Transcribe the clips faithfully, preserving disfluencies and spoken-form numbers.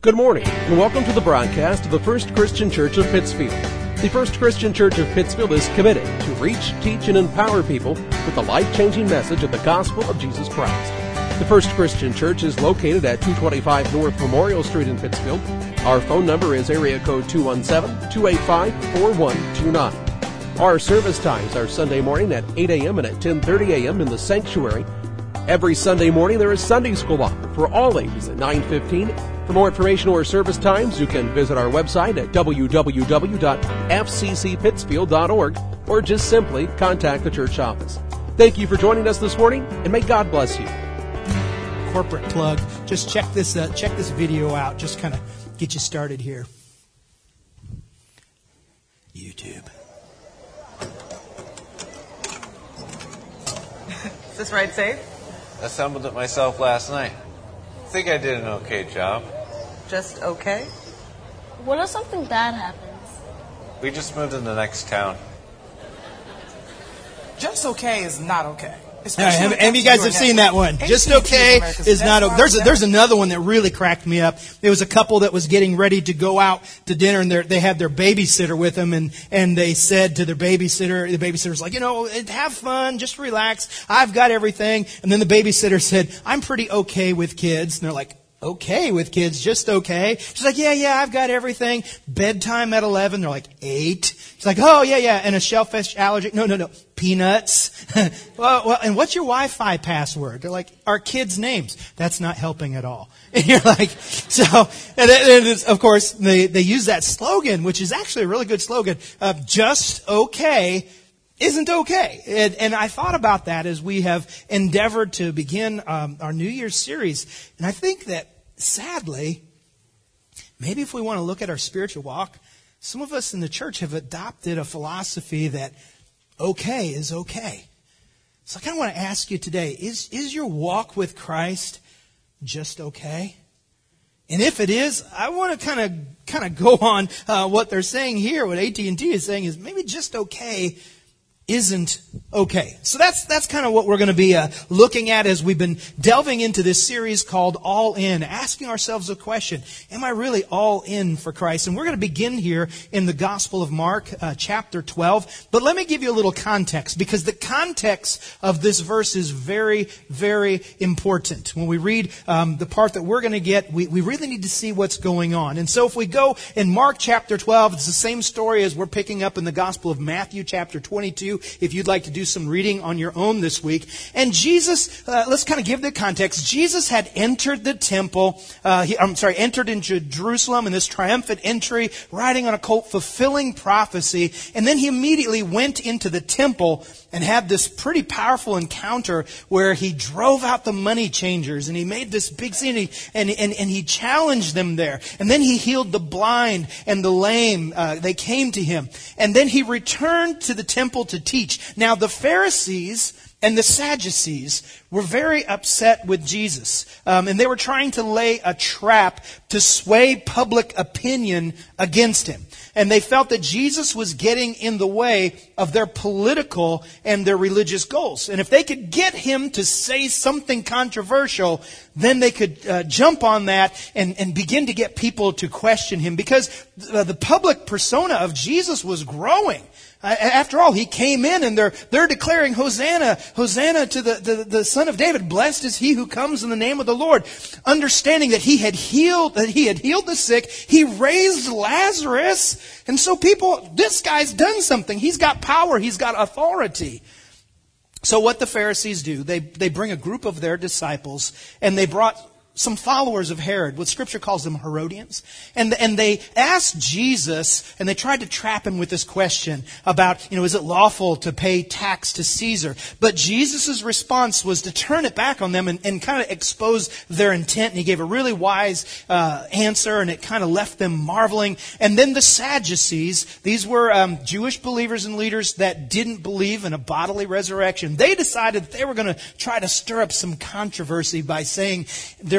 Good morning, and welcome to the broadcast of the First Christian Church of Pittsfield. The First Christian Church of Pittsfield is committed to reach, teach, and empower people with the life-changing message of the gospel of Jesus Christ. The First Christian Church is located at two twenty-five North Memorial Street in Pittsfield. Our phone number is area code two one seven, two eight five, four one two nine. Our service times are Sunday morning at eight a.m. and at ten thirty a.m. in the sanctuary. Every Sunday morning there is Sunday school offered for all ages at nine fifteen. For more information or service times, you can visit our website at w w w dot f c c pittsfield dot org or just simply contact the church office. Thank you for joining us this morning, and may God bless you. Corporate plug. Just check this uh, check this video out. Just kind of get you started here. YouTube. Is this ride safe? Assembled it myself last night. I think I did an okay job. Just okay? What if something bad happens? We just moved in the next town. Just okay is not okay. All right, have, have you guys have seen that one? Just okay is not okay. There's a, there's another one that really cracked me up. There was a couple that was getting ready to go out to dinner, and they had their babysitter with them, and, and they said to their babysitter, the babysitter's like, you know, have fun, just relax. I've got everything. And then the babysitter said, I'm pretty okay with kids. And they're like, okay with kids, just okay. She's like, yeah, yeah, I've got everything. Bedtime at eleven. They're like, eight. She's like, oh, yeah, yeah. And a shellfish allergy. No, no, no. Peanuts. well, well, and what's your Wi-Fi password? They're like, our kids' names. That's not helping at all. And you're like, so, and, and it's, of course, they, they use that slogan, which is actually a really good slogan, of just okay isn't okay. And, and I thought about that as we have endeavored to begin um, our New Year's series. And I think that, sadly, maybe if we want to look at our spiritual walk, some of us in the church have adopted a philosophy that okay is okay. So I kind of want to ask you today, is, is your walk with Christ just okay? And if it is, I want to kind of kind of go on uh, what they're saying here. What A T and T is saying is maybe just okay isn't okay. So that's that's kind of what we're going to be uh, looking at as we've been delving into this series called All In, asking ourselves a question, am I really all in for Christ? And we're going to begin here in the Gospel of Mark, uh, chapter twelve. But let me give you a little context, because the context of this verse is very, very important. When we read um, the part that we're going to get, we, we really need to see what's going on. And so if we go in Mark chapter twelve, it's the same story as we're picking up in the Gospel of Matthew chapter twenty-two. If you'd like to do some reading on your own this week. And Jesus, uh, let's kind of give the context. Jesus had entered the temple, uh, he, I'm sorry, entered into Jerusalem in this triumphant entry, riding on a colt, fulfilling prophecy. And then he immediately went into the temple and had this pretty powerful encounter where he drove out the money changers, and he made this big scene, and, and, and he challenged them there. And then he healed the blind and the lame. Uh, they came to him. And then he returned to the temple to teach. Now the Pharisees and the Sadducees were very upset with Jesus. Um, and they were trying to lay a trap to sway public opinion against him. And they felt that Jesus was getting in the way of their political and their religious goals. And if they could get him to say something controversial, then they could uh, jump on that and, and begin to get people to question him. Because the, the public persona of Jesus was growing. Uh, after all, he came in and they're they're declaring Hosanna, Hosanna to the, the, the Son of David. Blessed is he who comes in the name of the Lord. Understanding that he had healed, that he had healed the sick. He raised Lazarus. And so people, this guy's done something. He's got power. He's got authority. So what the Pharisees do, they, they bring a group of their disciples, and they brought some followers of Herod, what Scripture calls them Herodians. And, and they asked Jesus, and they tried to trap him with this question about, you know, is it lawful to pay tax to Caesar? But Jesus' response was to turn it back on them and, and kind of expose their intent. And he gave a really wise uh, answer, and it kind of left them marveling. And then the Sadducees, these were um, Jewish believers and leaders that didn't believe in a bodily resurrection. They decided that they were going to try to stir up some controversy by saying there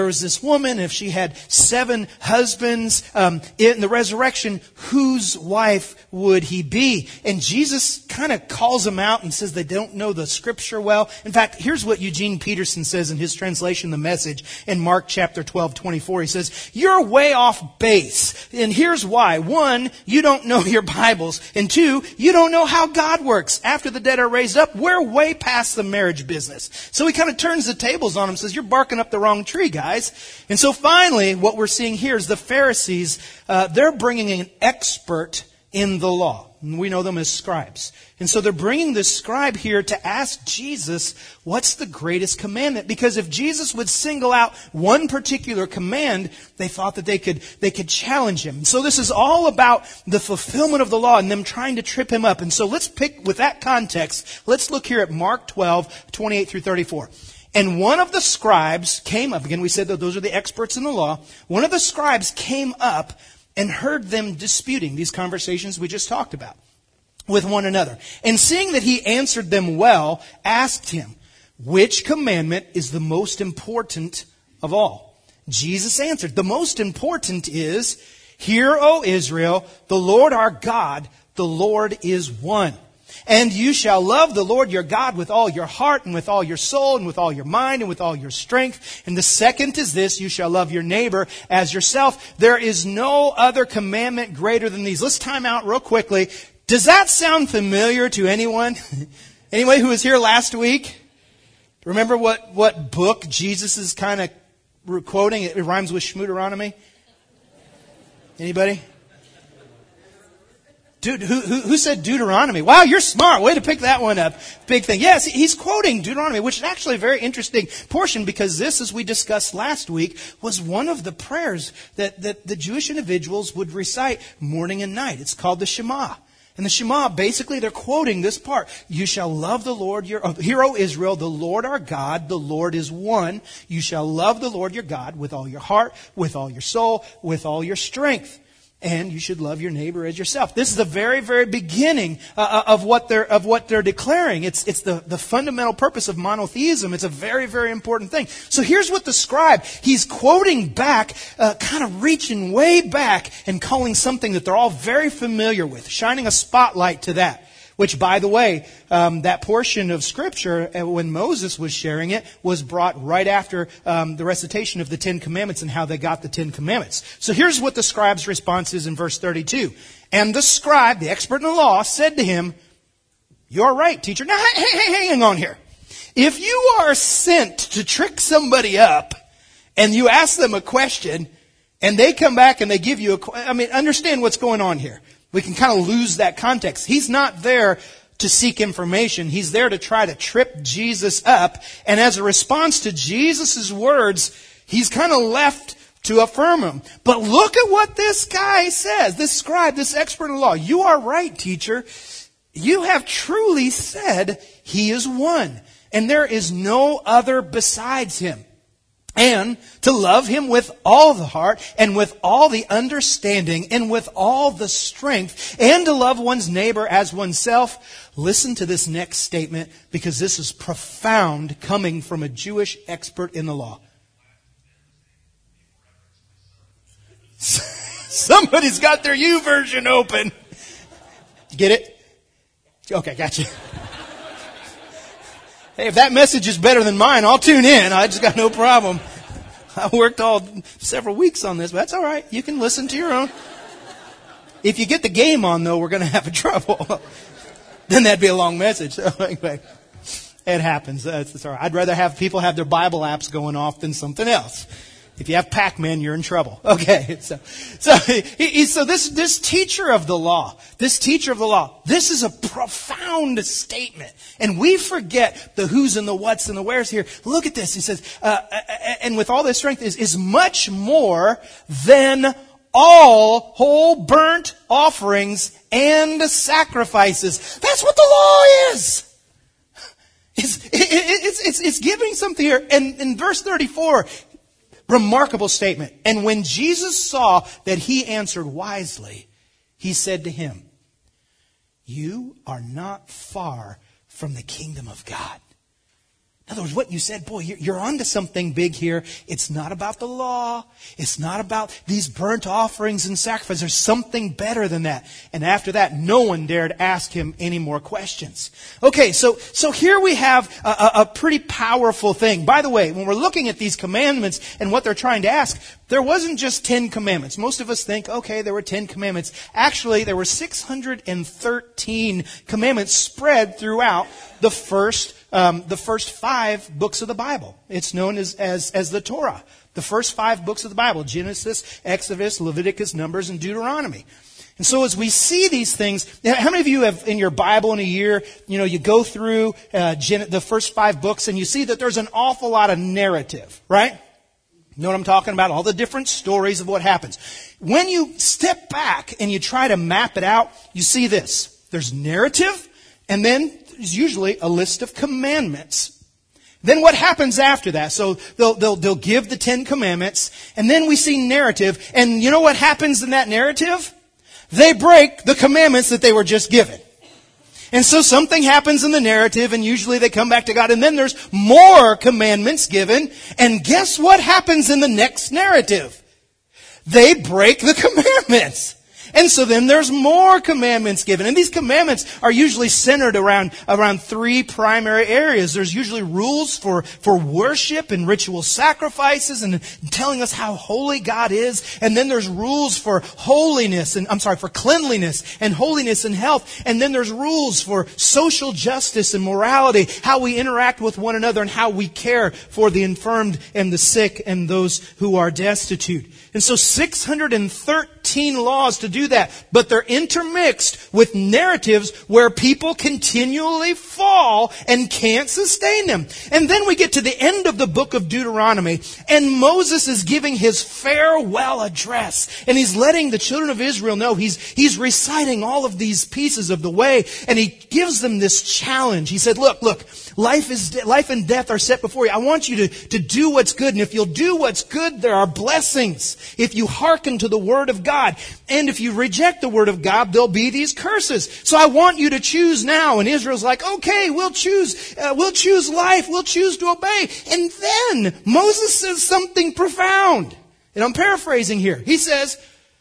was this woman, if she had seven husbands um, in the resurrection, whose wife would he be? And Jesus kind of calls them out and says they don't know the Scripture well. In fact, here's what Eugene Peterson says in his translation, The Message, in Mark chapter twelve, twenty-four. He says, you're way off base. And here's why. One, you don't know your Bibles. And two, you don't know how God works. After the dead are raised up, we're way past the marriage business. So he kind of turns the tables on him and says, you're barking up the wrong tree, guys. And so finally, what we're seeing here is the Pharisees, uh, they're bringing an expert in the law. And we know them as scribes. And so they're bringing this scribe here to ask Jesus, what's the greatest commandment? Because if Jesus would single out one particular command, they thought that they could, they could challenge him. So this is all about the fulfillment of the law and them trying to trip him up. And so let's pick, with that context, let's look here at Mark twelve, twenty-eight through thirty-four. And one of the scribes came up. Again, we said that those are the experts in the law. One of the scribes came up and heard them disputing these conversations we just talked about with one another. And seeing that he answered them well, asked him, which commandment is the most important of all? Jesus answered, the most important is, hear, O Israel, the Lord our God, the Lord is one. And you shall love the Lord your God with all your heart and with all your soul and with all your mind and with all your strength. And the second is this, you shall love your neighbor as yourself. There is no other commandment greater than these. Let's time out real quickly. Does that sound familiar to anyone? Anyone who was here last week? Remember what, what book Jesus is kind of quoting? It rhymes with Schmooteronomy. Anybody? Dude, who, who, who said Deuteronomy? Wow, you're smart. Way to pick that one up. Big thing. Yes, he's quoting Deuteronomy, which is actually a very interesting portion because this, as we discussed last week, was one of the prayers that, that the Jewish individuals would recite morning and night. It's called the Shema. And the Shema, basically, they're quoting this part. You shall love the Lord your, oh, hear, O Israel, the Lord our God, the Lord is one. You shall love the Lord your God with all your heart, with all your soul, with all your strength. And you should love your neighbor as yourself. This is the very, very beginning uh, of what they're of what they're declaring. It's it's the, the fundamental purpose of monotheism. It's a very, very important thing. So here's what the scribe, he's quoting back, uh, kind of reaching way back and calling something that they're all very familiar with, shining a spotlight to that. Which, by the way, um, that portion of Scripture, uh, when Moses was sharing it, was brought right after um, the recitation of the Ten Commandments and how they got the Ten Commandments. So here's what the scribe's response is in verse thirty-two. And the scribe, the expert in the law, said to him, you're right, teacher. Now, hey, hey, hey, hang on here. If you are sent to trick somebody up and you ask them a question and they come back and they give you a, I mean, understand what's going on here. We can kind of lose that context. He's not there to seek information. He's there to try to trip Jesus up. And as a response to Jesus' words, he's kind of left to affirm him. But look at what this guy says, this scribe, this expert in law. You are right, teacher. You have truly said he is one, and there is no other besides him. And to love him with all the heart and with all the understanding and with all the strength, and to love one's neighbor as oneself. Listen to this next statement, because this is profound, coming from a Jewish expert in the law. Somebody's got their YouVersion open. Get it? Okay, gotcha. Hey, if that message is better than mine, I'll tune in. I just got no problem. I worked all several weeks on this, but that's all right. You can listen to your own. If you get the game on, though, we're going to have a trouble. Then that'd be a long message. So anyway, it happens. It's, it's all right. I'd rather have people have their Bible apps going off than something else. If you have Pac-Man, you're in trouble. Okay, so so he, he, so this this teacher of the law, this teacher of the law, this is a profound statement, and we forget the who's and the what's and the where's here. Look at this. He says, uh, and with all this strength is is much more than all whole burnt offerings and sacrifices. That's what the law is. It's it, it's it's it's giving something here, and in verse thirty-four. Remarkable statement. And when Jesus saw that he answered wisely, he said to him, you are not far from the kingdom of God. In other words, what you said, boy, you're, you're onto something big here. It's not about the law. It's not about these burnt offerings and sacrifices. There's something better than that. And after that, no one dared ask him any more questions. Okay, so so here we have a, a, a pretty powerful thing. By the way, when we're looking at these commandments and what they're trying to ask, there wasn't just ten commandments. Most of us think, okay, there were ten commandments. Actually, there were six hundred thirteen commandments spread throughout the first Um, the first five books of the Bible. It's known as, as, as the Torah. The first five books of the Bible. Genesis, Exodus, Leviticus, Numbers, and Deuteronomy. And so as we see these things, how many of you have in your Bible in a year, you know, you go through uh, Gen- the first five books and you see that there's an awful lot of narrative, right? You know what I'm talking about? All the different stories of what happens. When you step back and you try to map it out, you see this. There's narrative, and then there's usually a list of commandments. Then what happens after that? So they'll, they'll, they'll give the Ten Commandments, and then we see narrative, and you know what happens in that narrative? They break the commandments that they were just given. And so something happens in the narrative, and usually they come back to God, and then there's more commandments given, and guess what happens in the next narrative? They break the commandments. And so then there's more commandments given. And these commandments are usually centered around, around three primary areas. There's usually rules for, for worship and ritual sacrifices and telling us how holy God is. And then there's rules for holiness and, I'm sorry, for cleanliness and holiness and health. And then there's rules for social justice and morality, how we interact with one another and how we care for the infirmed and the sick and those who are destitute. And so six hundred thirteen laws to do that, but they're intermixed with narratives where people continually fall and can't sustain them. And then we get to the end of the book of Deuteronomy, and Moses is giving his farewell address, and he's letting the children of Israel know he's he's reciting all of these pieces of the way, and he gives them this challenge. He said, look, look, life is de- life and death are set before you. I want you to, to do what's good, and if you'll do what's good, there are blessings. If you hearken to the word of God, and if you reject the word of God, there'll be these curses. So I want you to choose now. And Israel's like, okay, we'll choose, uh, we'll choose life. We'll choose to obey. And then Moses says something profound. And I'm paraphrasing here. He says,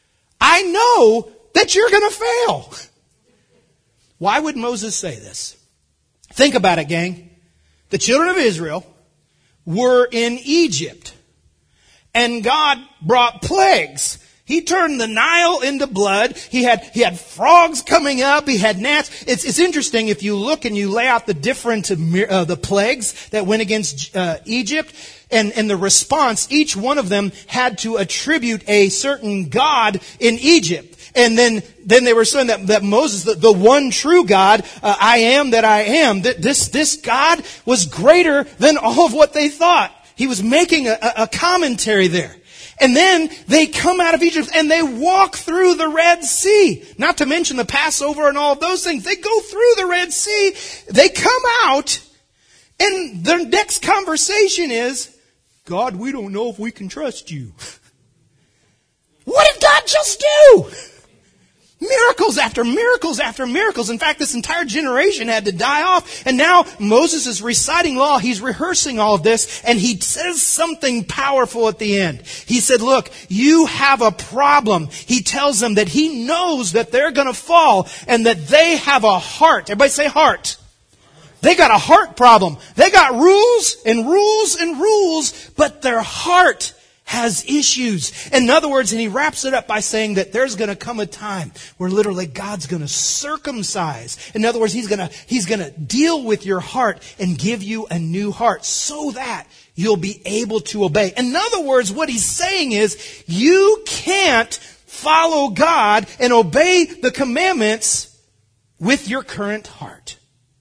I know that you're going to fail. Why would Moses say this? Think about it, gang. The children of Israel were in Egypt, and God brought plagues. He turned the Nile into blood. He had, he had frogs coming up. He had gnats. It's, it's interesting if you look and you lay out the different, uh, the plagues that went against, uh, Egypt and, and the response, each one of them had to attribute a certain god in Egypt. And then, then they were saying that, that Moses, the, the one true God, uh, I am that I am, that this, this God was greater than all of what they thought. He was making a, a commentary there. And then they come out of Egypt and they walk through the Red Sea. Not to mention the Passover and all of those things. They go through the Red Sea. They come out, and their next conversation is, God, we don't know if we can trust you. What did God just do? Miracles after miracles after miracles. In fact, this entire generation had to die off. And now Moses is reciting law. He's rehearsing all of this. And he says something powerful at the end. He said, look, you have a problem. He tells them that he knows that they're going to fall and that they have a heart. Everybody say heart. They got a heart problem. They got rules and rules and rules, but their heart has issues. In other words, and he wraps it up by saying that there's going to come a time where literally God's going to circumcise. In other words, He's going to, He's going to deal with your heart and give you a new heart so that you'll be able to obey. In other words, what He's saying is you can't follow God and obey the commandments with your current heart.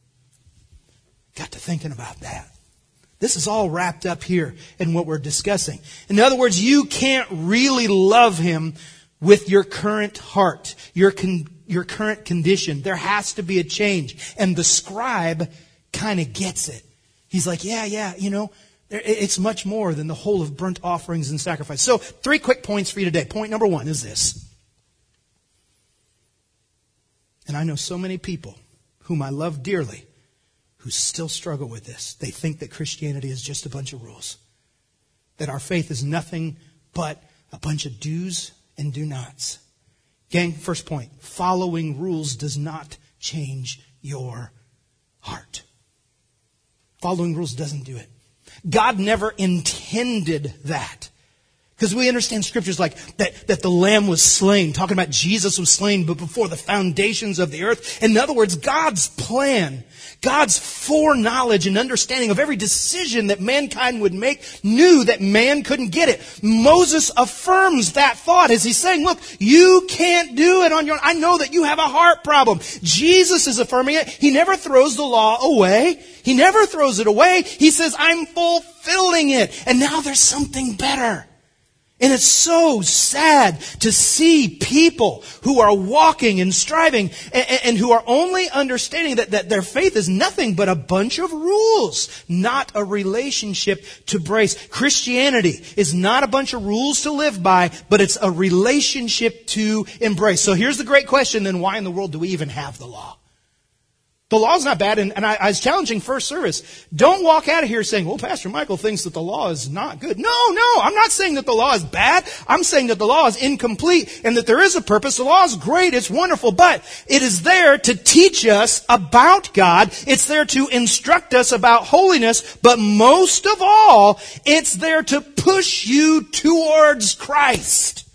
Got to thinking about that. This is all wrapped up here in what we're discussing. In other words, you can't really love Him with your current heart, your con- your current condition. There has to be a change. And the scribe kind of gets it. He's like, yeah, yeah, you know, it's much more than the whole of burnt offerings and sacrifice. So three quick points for you today. Point number one is this. And I know so many people whom I love dearly who still struggle with this. They think that Christianity is just a bunch of rules. That our faith is nothing but a bunch of do's and do nots. Gang, first point. Following rules does not change your heart. Following rules doesn't do it. God never intended that. Because we understand scriptures like that, that the Lamb was slain, talking about Jesus was slain, but before the foundations of the earth. In other words, God's plan, God's foreknowledge and understanding of every decision that mankind would make knew that man couldn't get it. Moses affirms that thought as he's saying, look, you can't do it on your own. I know that you have a heart problem. Jesus is affirming it. He never throws the law away. He never throws it away. He says, I'm fulfilling it. And now there's something better. And it's so sad to see people who are walking and striving and, and who are only understanding that, that their faith is nothing but a bunch of rules, not a relationship to embrace. Christianity is not a bunch of rules to live by, but it's a relationship to embrace. So here's the great question, then why in the world do we even have the law? The law's not bad, and, and I, I was challenging first service. Don't walk out of here saying, well, Pastor Michael thinks that the law is not good. No, no, I'm not saying that the law is bad. I'm saying that the law is incomplete and that there is a purpose. The law is great, it's wonderful, but it is there to teach us about God. It's there to instruct us about holiness, but most of all, it's there to push you towards Christ.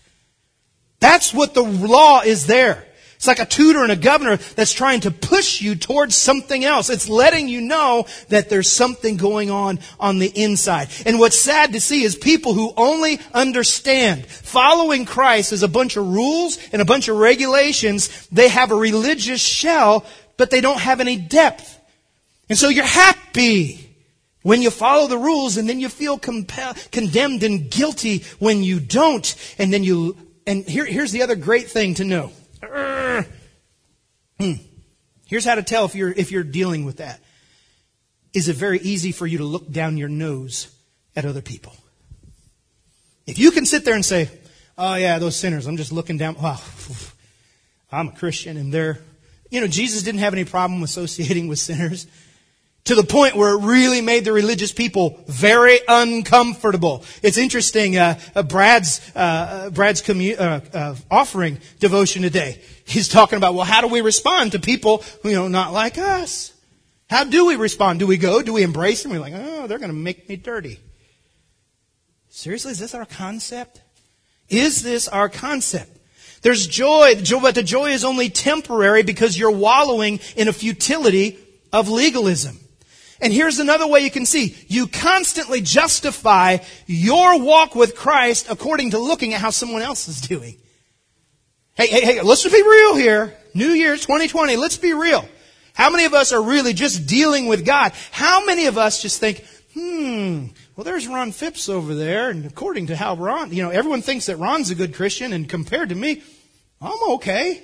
That's what the law is there. It's like a tutor and a governor that's trying to push you towards something else. It's letting you know that there's something going on on the inside. And what's sad to see is people who only understand following Christ as a bunch of rules and a bunch of regulations. They have a religious shell, but they don't have any depth. And so you're happy when you follow the rules, and then you feel compel- condemned and guilty when you don't. And then you, and here, here's the other great thing to know. Hmm. Here's how to tell if you're if you're dealing with that. Is it very easy for you to look down your nose at other people? If you can sit there and say, oh yeah, those sinners, I'm just looking down, wow, I'm a Christian and they're, you know, Jesus didn't have any problem associating with sinners. To the point where it really made the religious people very uncomfortable. It's interesting, uh, uh, Brad's, uh, Brad's commu- uh, uh, offering devotion today. He's talking about, well, how do we respond to people who, you know, not like us? How do we respond? Do we go? Do we embrace them? We're like, oh, they're going to make me dirty. Seriously, is this our concept? Is this our concept? There's joy, but the joy is only temporary because you're wallowing in a futility of legalism. And here's another way you can see. You constantly justify your walk with Christ according to looking at how someone else is doing. Hey, hey, hey, let's be real here. New Year's twenty twenty, let's be real. How many of us are really just dealing with God? How many of us just think, hmm, well, there's Ron Phipps over there, and according to how Ron, you know, everyone thinks that Ron's a good Christian, and compared to me, I'm okay.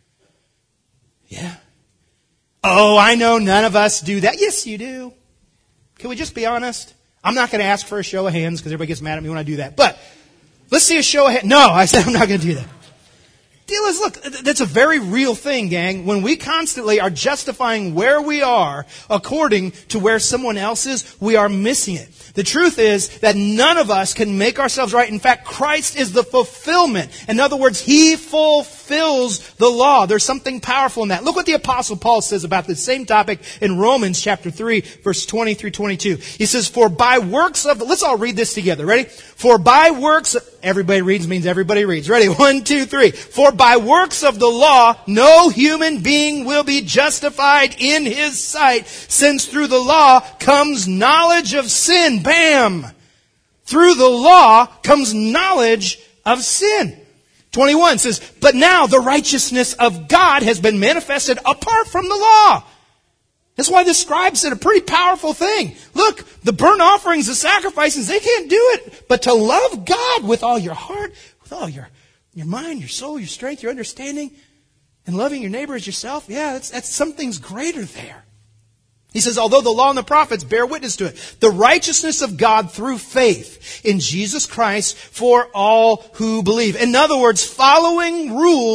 Yeah. Oh, I know none of us do that. Yes, you do. Can we just be honest? I'm not going to ask for a show of hands because everybody gets mad at me when I do that. But let's see a show of hands. No, I said I'm not going to do that. Deal is, look, that's a very real thing, gang. When we constantly are justifying where we are according to where someone else is, we are missing it. The truth is that none of us can make ourselves right. In fact, Christ is the fulfillment. In other words, He fulfills the law. There's something powerful in that. Look what the Apostle Paul says about this same topic in Romans chapter three, verse twenty through twenty-two. He says, for by works of, the, let's all read this together. Ready? For by works, everybody reads means everybody reads. Ready? One, two, three. For by works of the law, no human being will be justified in his sight, since through the law comes knowledge of sin. Bam! Through the law comes knowledge of sin. twenty-one says, but now the righteousness of God has been manifested apart from the law. That's why the scribes said a pretty powerful thing. Look, the burnt offerings, the sacrifices, they can't do it. But to love God with all your heart, with all your, your mind, your soul, your strength, your understanding, and loving your neighbor as yourself, yeah, that's, that's something's greater there. He says, although the law and the prophets bear witness to it, the righteousness of God through faith in Jesus Christ for all who believe. In other words, following rules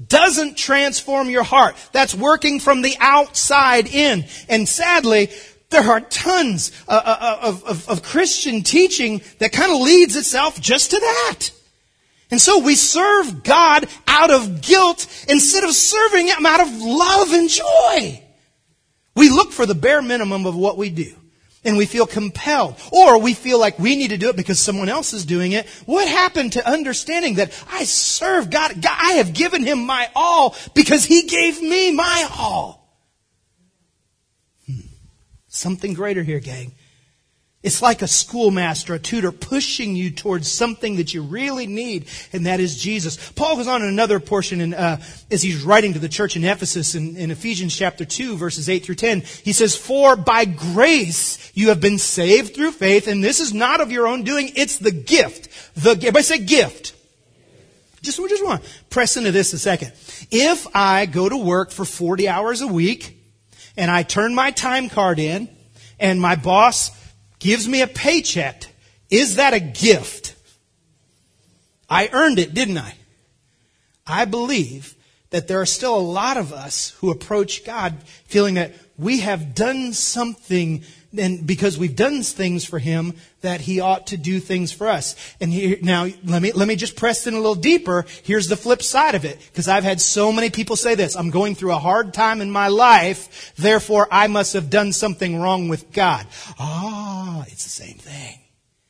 doesn't transform your heart. That's working from the outside in. And sadly, there are tons of, of, of Christian teaching that kind of leads itself just to that. And so we serve God out of guilt instead of serving Him out of love and joy. We look for the bare minimum of what we do. And we feel compelled. Or we feel like we need to do it because someone else is doing it. What happened to understanding that I serve God? God, I have given Him my all because He gave me my all. Hmm. Something greater here, gang. It's like a schoolmaster, a tutor pushing you towards something that you really need, and that is Jesus. Paul goes on in another portion in, uh, as he's writing to the church in Ephesus in, in Ephesians chapter two, verses eight through ten. He says, "For by grace you have been saved through faith, and this is not of your own doing, it's the gift." The, everybody say gift. Just, we just want to press into this a second. If I go to work for forty hours a week, and I turn my time card in, and my boss gives me a paycheck, is that a gift? I earned it, didn't I? I believe that there are still a lot of us who approach God feeling that we have done something, and because we've done things for Him, that He ought to do things for us. And here, now, let me let me just press in a little deeper. Here's the flip side of it, because I've had so many people say this: I'm going through a hard time in my life, therefore I must have done something wrong with God. Ah, it's the same thing.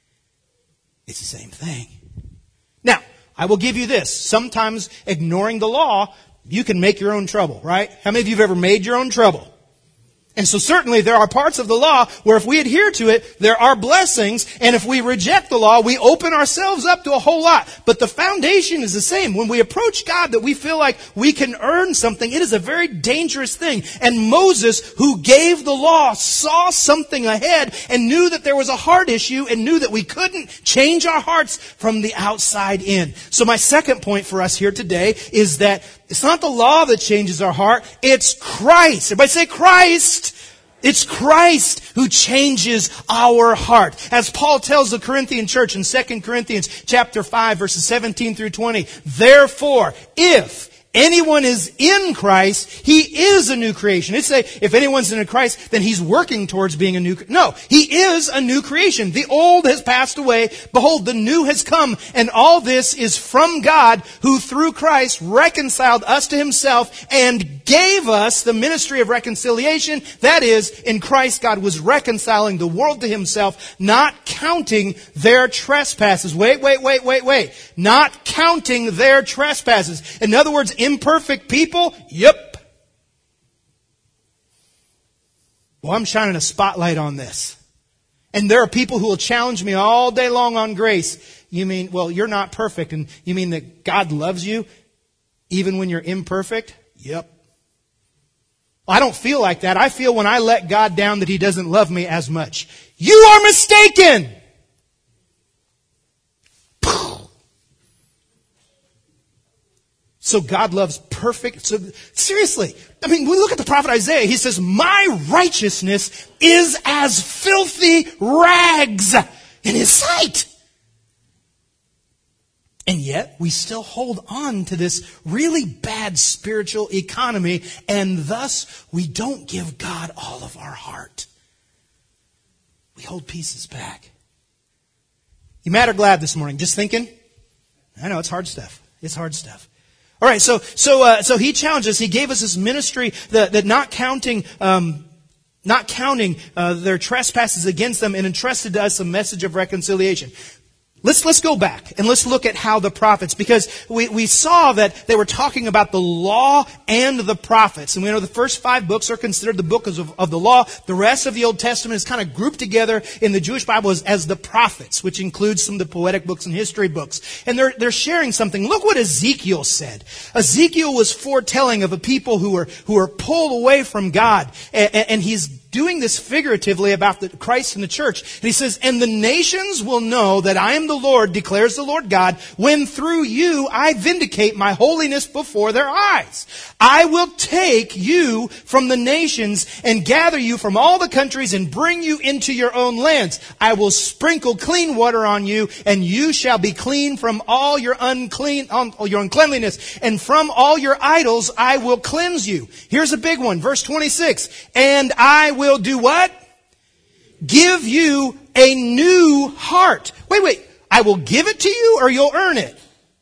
It's the same thing. Now, I will give you this. Sometimes ignoring the law, you can make your own trouble, right? How many of you have ever made your own trouble? And so certainly there are parts of the law where if we adhere to it, there are blessings. And if we reject the law, we open ourselves up to a whole lot. But the foundation is the same. When we approach God that we feel like we can earn something, it is a very dangerous thing. And Moses, who gave the law, saw something ahead and knew that there was a heart issue and knew that we couldn't change our hearts from the outside in. So my second point for us here today is that it's not the law that changes our heart. It's Christ. Everybody say Christ. It's Christ who changes our heart. As Paul tells the Corinthian church in Second Corinthians chapter five, verses seventeen through twenty. Therefore, if anyone is in Christ, he is a new creation. It's say, if anyone's in Christ, then he's working towards being a new... No, he is a new creation. The old has passed away. Behold, the new has come. And all this is from God, who through Christ reconciled us to Himself and gave us the ministry of reconciliation. That is, in Christ, God was reconciling the world to Himself, not counting their trespasses. Wait, wait, wait, wait, wait. Not counting their trespasses. In other words, imperfect people? Yep. Well, I'm shining a spotlight on this. And there are people who will challenge me all day long on grace. You mean, well, you're not perfect. And you mean that God loves you even when you're imperfect? Yep. I don't feel like that. I feel when I let God down that He doesn't love me as much. You are mistaken! So God loves perfect. So seriously, I mean, we look at the prophet Isaiah. He says, "My righteousness is as filthy rags in His sight." And yet, we still hold on to this really bad spiritual economy, and thus we don't give God all of our heart. We hold pieces back. You mad or glad this morning? Just thinking? I know, it's hard stuff. It's hard stuff. All right, so so uh, so He challenged us. He gave us this ministry that, that not counting um, not counting uh, their trespasses against them, and entrusted to us a message of reconciliation. Let's let's go back and let's look at how the prophets, because we, we saw that they were talking about the law and the prophets. And we know the first five books are considered the books of, of the law. The rest of the Old Testament is kind of grouped together in the Jewish Bible as, as the prophets, which includes some of the poetic books and history books. And they're they're sharing something. Look what Ezekiel said. Ezekiel was foretelling of a people who were who were pulled away from God, and, and he's doing this figuratively about the Christ and the church. And he says, and the nations will know that I am the Lord, declares the Lord God, when through you I vindicate my holiness before their eyes. I will take you from the nations and gather you from all the countries and bring you into your own lands. I will sprinkle clean water on you, and you shall be clean from all your unclean, um, your uncleanliness, and from all your idols I will cleanse you. Here's a big one, verse twenty-six. And I will do what? Give you a new heart. Wait, wait. I will give it to you, or you'll earn it?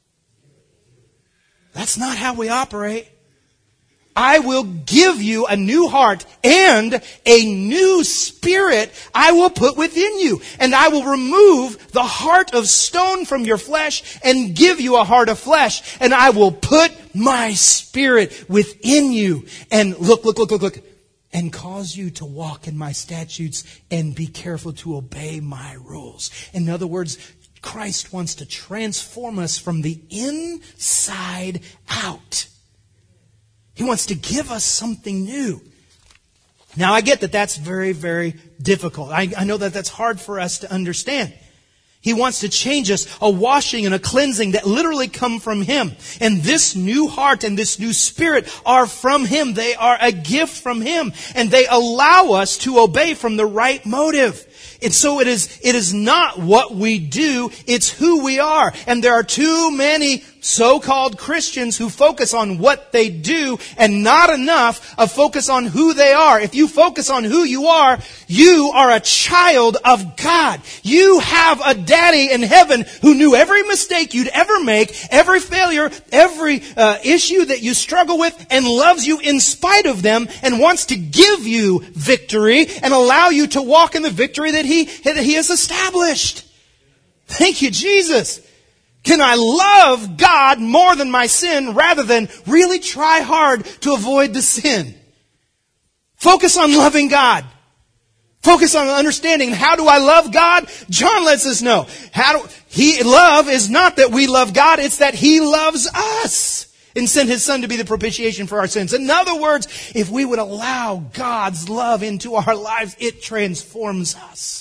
That's not how we operate. I will give you a new heart and a new spirit I will put within you. And I will remove the heart of stone from your flesh and give you a heart of flesh. And I will put my spirit within you. And look, look, look, look, look. And cause you to walk in my statutes and be careful to obey my rules. In other words, Christ wants to transform us from the inside out. He wants to give us something new. Now, I get that that's very, very difficult. I, I know that that's hard for us to understand. He wants to change us, a washing and a cleansing that literally come from Him. And this new heart and this new spirit are from Him. They are a gift from Him. And they allow us to obey from the right motive. And so it is, it is not what we do, it's who we are. And there are too many so-called Christians who focus on what they do and not enough of focus on who they are. If you focus on who you are, you are a child of God. You have a daddy in heaven who knew every mistake you'd ever make, every failure, every uh, issue that you struggle with, and loves you in spite of them and wants to give you victory and allow you to walk in the victory that He, that he has established. Thank you, Jesus. Can I love God more than my sin rather than really try hard to avoid the sin? Focus on loving God. Focus on understanding. How do I love God? John lets us know. How do, he, love is not that we love God, it's that He loves us and sent His Son to be the propitiation for our sins. In other words, if we would allow God's love into our lives, it transforms us.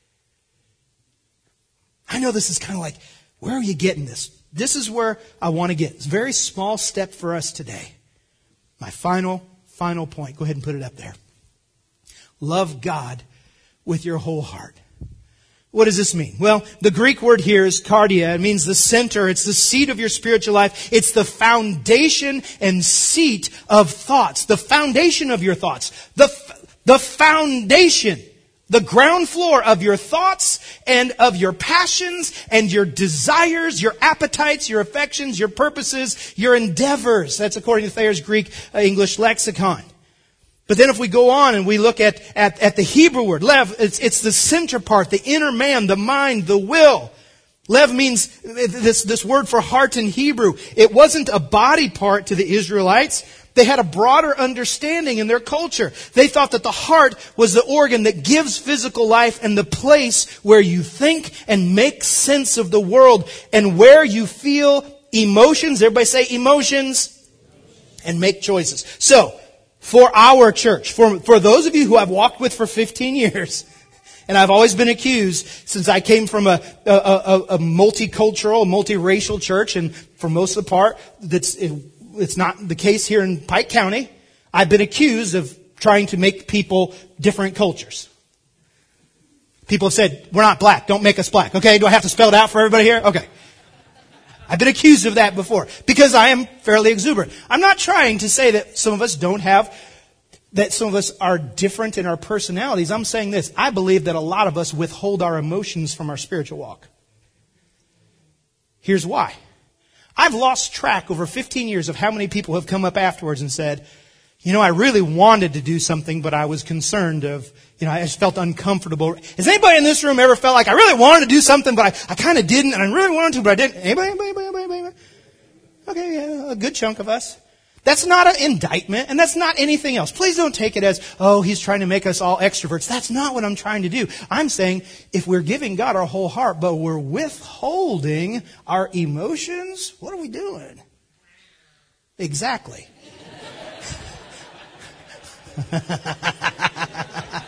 I know this is kind of like, where are you getting this? This is where I want to get. It's a very small step for us today. My final, final point. Go ahead and put it up there. Love God with your whole heart. What does this mean? Well, the Greek word here is cardia. It means the center. It's the seat of your spiritual life. It's the foundation and seat of thoughts. The foundation of your thoughts. The, the foundation. The ground floor of your thoughts and of your passions and your desires, your appetites, your affections, your purposes, your endeavors. That's according to Thayer's Greek uh, English lexicon. But then if we go on and we look at, at, at the Hebrew word, lev, it's, it's the center part, the inner man, the mind, the will. Lev means this, this word for heart in Hebrew. It wasn't a body part to the Israelites. They had a broader understanding in their culture. They thought that the heart was the organ that gives physical life and the place where you think and make sense of the world and where you feel emotions. Everybody say emotions and make choices. So, for our church, for, for those of you who I've walked with for fifteen years, and I've always been accused, since I came from a, a, a, a multicultural, multiracial church, and for most of the part, that's, it, it's not the case here in Pike County. I've been accused of trying to make people different cultures. People have said, we're not black, don't make us black. Okay, do I have to spell it out for everybody here? Okay. I've been accused of that before because I am fairly exuberant. I'm not trying to say that some of us don't have, that some of us are different in our personalities. I'm saying this. I believe that a lot of us withhold our emotions from our spiritual walk. Here's why. I've lost track over fifteen years of how many people have come up afterwards and said, you know, I really wanted to do something, but I was concerned of, you know, I just felt uncomfortable. Has anybody in this room ever felt like I really wanted to do something, but I, I kind of didn't, and I really wanted to, but I didn't? Anybody, anybody, anybody, anybody, anybody? Okay, yeah, a good chunk of us. That's not an indictment, and that's not anything else. Please don't take it as, oh, he's trying to make us all extroverts. That's not what I'm trying to do. I'm saying if we're giving God our whole heart, but we're withholding our emotions, what are we doing? Exactly.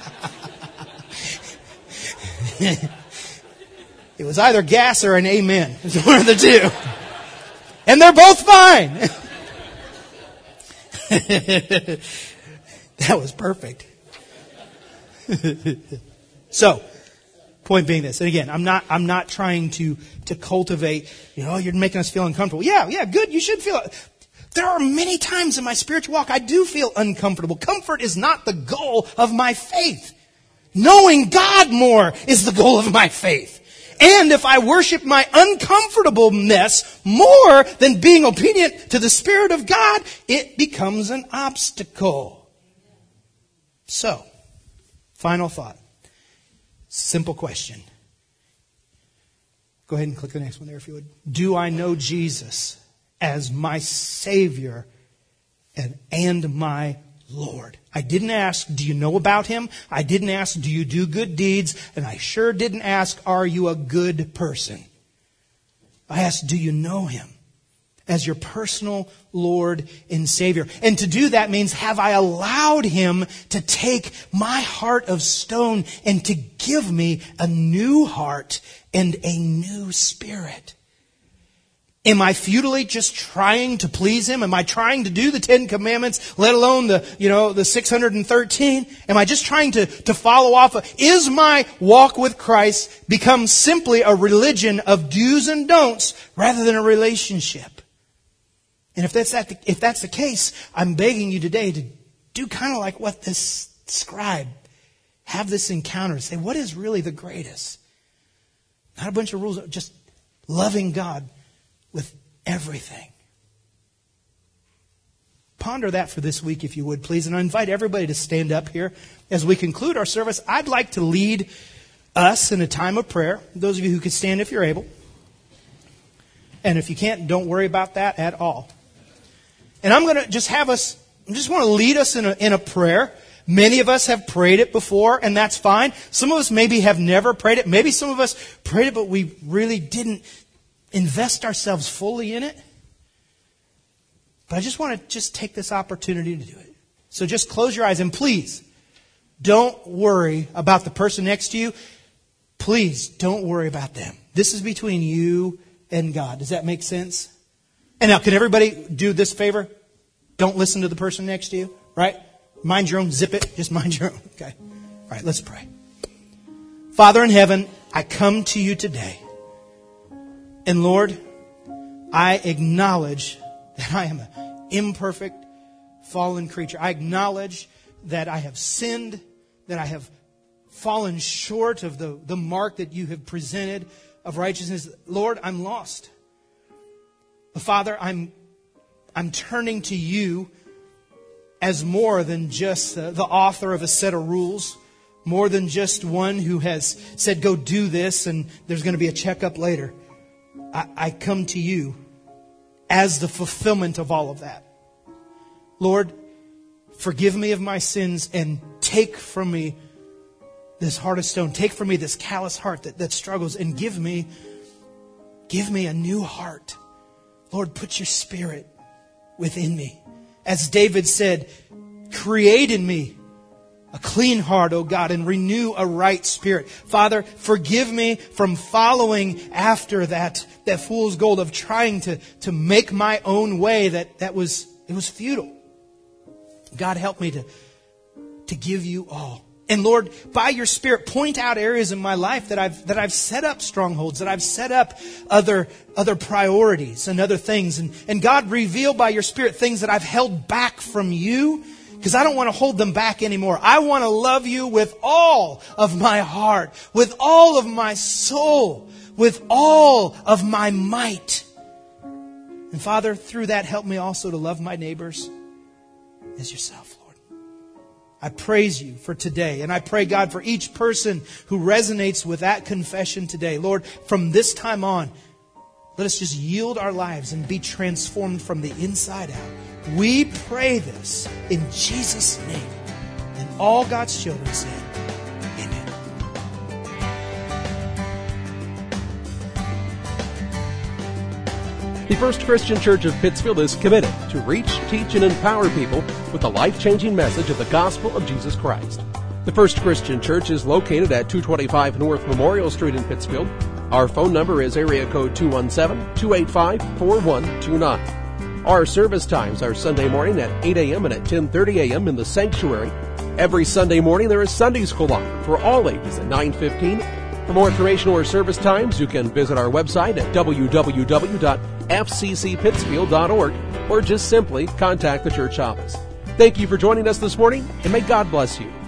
It was either gas or an amen. It's one of the two. And they're both fine. That was perfect. So, point being this, and again, I'm not, I'm not trying to, to cultivate, you know, you're making us feel uncomfortable. Yeah, yeah, good, you should feel it. There are many times in my spiritual walk I do feel uncomfortable. Comfort is not the goal of my faith. Knowing God more is the goal of my faith. And if I worship my uncomfortableness more than being obedient to the Spirit of God, it becomes an obstacle. So, final thought. Simple question. Go ahead and click the next one there if you would. Do I know Jesus as my Savior and, and my Lord? I didn't ask, do you know about Him? I didn't ask, do you do good deeds? And I sure didn't ask, are you a good person? I asked, do you know Him as your personal Lord and Savior? And to do that means, have I allowed Him to take my heart of stone and to give me a new heart and a new spirit? Am I futilely just trying to please Him? Am I trying to do the Ten Commandments, let alone the, you know, the six hundred thirteen? Am I just trying to, to follow off? Of, is my walk with Christ become simply a religion of do's and don'ts rather than a relationship? And if that's that, if that's the case, I'm begging you today to do kind of like what this scribe, have this encounter, say, what is really the greatest? Not a bunch of rules, just loving God with everything. Ponder that for this week, if you would, please. And I invite everybody to stand up here as we conclude our service. I'd like to lead us in a time of prayer. Those of you who could stand if you're able. And if you can't, don't worry about that at all. And I'm going to just have us, I just want to lead us in a, in a prayer. Many of us have prayed it before, and that's fine. Some of us maybe have never prayed it. Maybe some of us prayed it, but we really didn't invest ourselves fully in it. But I just want to just take this opportunity to do it. So just close your eyes and please don't worry about the person next to you. Please don't worry about them. This is between you and God. Does that make sense? And now, can everybody do this favor? Don't listen to the person next to you, right? Mind your own, zip it, just mind your own. Okay. All right, let's pray. Father in heaven, I come to you today. And Lord, I acknowledge that I am an imperfect, fallen creature. I acknowledge that I have sinned, that I have fallen short of the, the mark that you have presented of righteousness. Lord, I'm lost. But Father, I'm, I'm turning to you as more than just uh, the author of a set of rules, more than just one who has said, go do this and there's going to be a checkup later. I, I come to you as the fulfillment of all of that. Lord, forgive me of my sins and take from me this heart of stone. Take from me this callous heart that, that struggles and give me, give me a new heart. Lord, put your Spirit within me. As David said, create in me a clean heart, O God, and renew a right spirit. Father, forgive me from following after that, that fool's gold of trying to, to make my own way. That, that was, it was futile. God, help me to, to give you all. And Lord, by your Spirit, point out areas in my life that I've, that I've set up strongholds, that I've set up other, other priorities and other things. And, and God, reveal by your Spirit things that I've held back from you, because I don't want to hold them back anymore. I want to love you with all of my heart, with all of my soul, with all of my might. And Father, through that, help me also to love my neighbors as yourself, Lord. I praise you for today. And I pray, God, for each person who resonates with that confession today. Lord, from this time on, let us just yield our lives and be transformed from the inside out. We pray this in Jesus' name. And all God's children said, amen. The First Christian Church of Pittsfield is committed to reach, teach, and empower people with the life-changing message of the gospel of Jesus Christ. The First Christian Church is located at two twenty-five North Memorial Street in Pittsfield. Our phone number is area code two one seven, two eight five, four one two nine. Our service times are Sunday morning at eight a.m. and at ten thirty a.m. in the sanctuary. Every Sunday morning there is Sunday school offered for all ages at nine fifteen. For more information or service times, you can visit our website at w w w dot f c c pittsfield dot org or just simply contact the church office. Thank you for joining us this morning, and may God bless you.